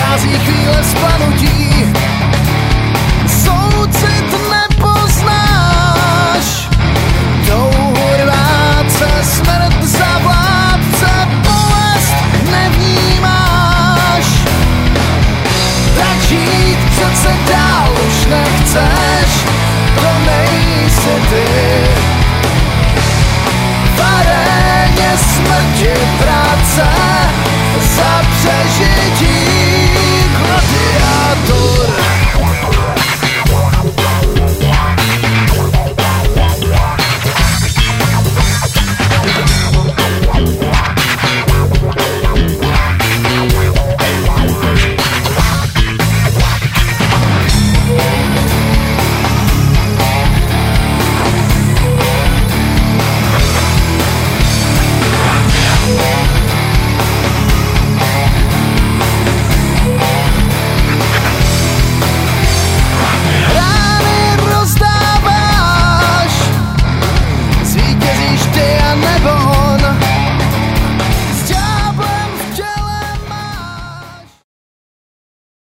přichází chvíle vzplanutí. Soucit nepoznáš, touhu rvát se, smrt za vládce, bolest nevnímáš. Tak žít přece dál už nechceš, to nejsi ty. V aréně smrti práce za přežití.